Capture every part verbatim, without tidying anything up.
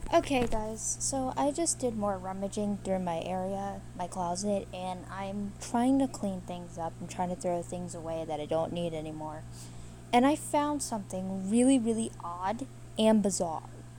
Okay, guys, so I just did more rummaging through my area, my closet, and I'm trying to clean things up. I'm trying to throw things away that I don't need anymore. And I found something really, really odd and bizarre.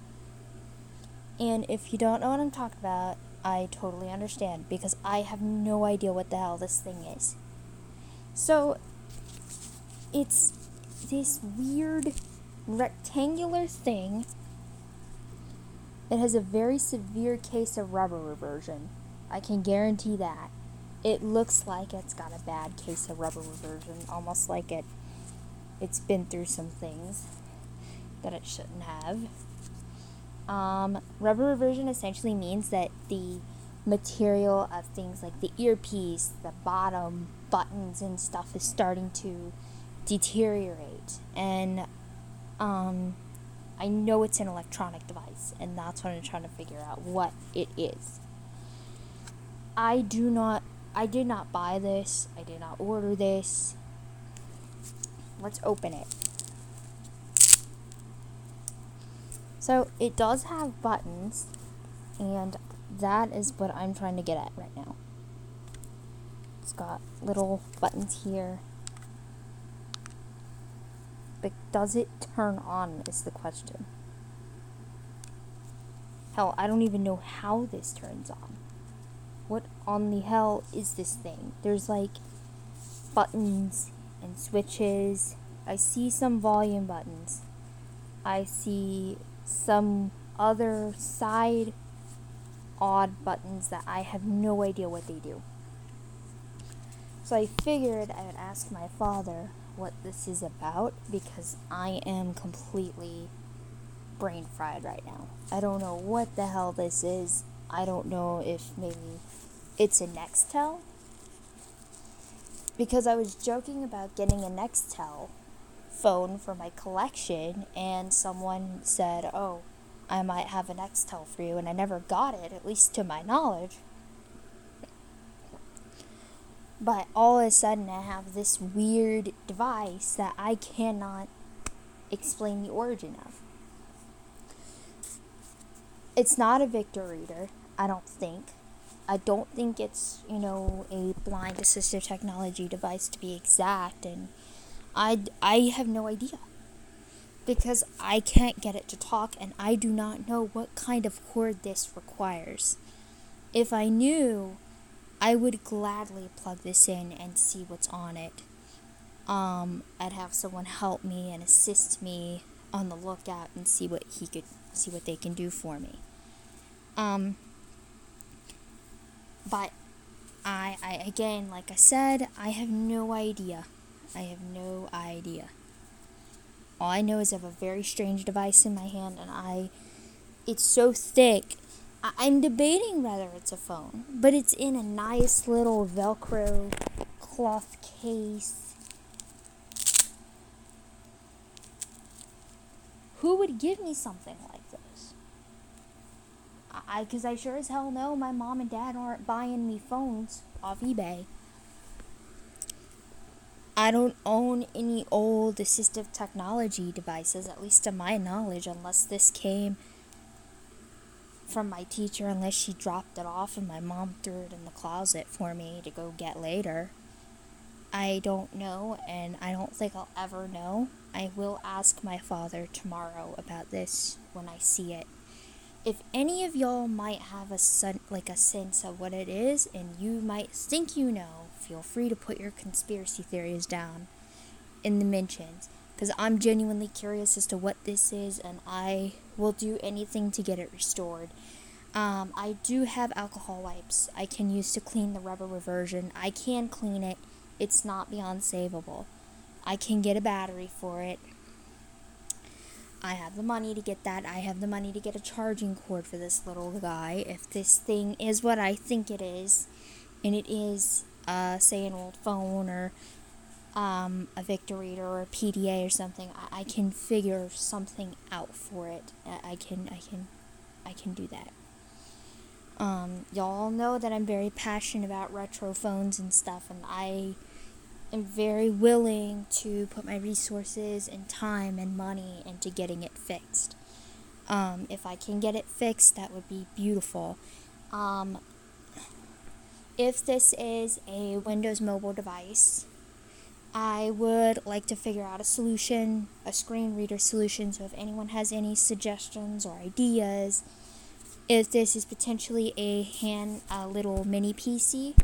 And if you don't know what I'm talking about, I totally understand because I have no idea what the hell this thing is. So, it's this weird rectangular thing that has a very severe case of rubber reversion. I can guarantee that. It looks like it's got a bad case of rubber reversion, almost like it it's been through some things that it shouldn't have. Um, rubber reversion essentially means that the material of things like the earpiece, the bottom buttons and stuff is starting to deteriorate. And um, I know it's an electronic device, and that's what I'm trying to figure out what it is. I do not, I did not buy this. I did not order this. Let's open it. So it does have buttons, and that is what I'm trying to get at right now. It's got little buttons here. But does it turn on is the question. Hell, I don't even know how this turns on. What on the hell is this thing? There's like buttons and switches. I see some volume buttons. I see some other side odd buttons that I have no idea what they do. So I figured I would ask my father what this is about because I am completely brain fried right now. I don't know what the hell this is. I don't know if maybe it's a Nextel. Because I was joking about getting a Nextel phone for my collection, and someone said, oh, I might have a Nextel for you, and I never got it, at least to my knowledge. But all of a sudden I have this weird device that I cannot explain the origin of. It's not a Victor reader, I don't think. I don't think it's, you know, a blind assistive technology device to be exact, and I, I have no idea. Because I can't get it to talk, and I do not know what kind of cord this requires. If I knew, I would gladly plug this in and see what's on it. Um, I'd have someone help me and assist me on the lookout and see what he could see what they can do for me. Um, but I, I again, like I said, I have no idea. I have no idea. All I know is I have a very strange device in my hand, and I, it's so thick. I, I'm debating whether it's a phone, but it's in a nice little Velcro cloth case. Who would give me something like this? I, because I sure as hell know my mom and dad aren't buying me phones off eBay. I don't own any old assistive technology devices, at least to my knowledge, unless this came from my teacher, unless she dropped it off and my mom threw it in the closet for me to go get later. I don't know, and I don't think I'll ever know. I will ask my father tomorrow about this when I see it. If any of y'all might have a sen- like a sense of what it is, and you might think you know, feel free to put your conspiracy theories down in the mentions, because I'm genuinely curious as to what this is, and I will do anything to get it restored. Um, I do have alcohol wipes I can use to clean the rubber reversion. I can clean it. It's not beyond savable. I can get a battery for it. I have the money to get that. I have the money to get a charging cord for this little guy. If this thing is what I think it is, and it is, uh, say, an old phone or um, a Victor reader or a P D A or something, I, I can figure something out for it. I, I can, I can, I can do that. Um, y'all know that I'm very passionate about retro phones and stuff, and I am very willing to put my resources and time and money into getting it fixed. Um, if I can get it fixed, that would be beautiful. Um, if this is a Windows mobile device, I would like to figure out a solution, a screen reader solution. So if anyone has any suggestions or ideas, if this is potentially a hand, a little mini P C,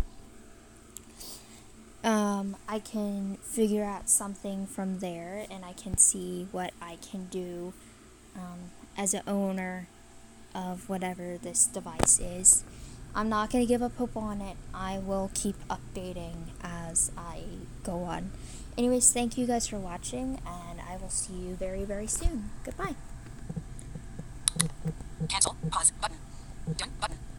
um, I can figure out something from there, and I can see what I can do um, as an owner of whatever this device is. I'm not going to give up hope on it. I will keep updating as I go on. Anyways, thank you guys for watching, and I will see you very, very soon. Goodbye. Cancel. Pause. Button. Done. Button.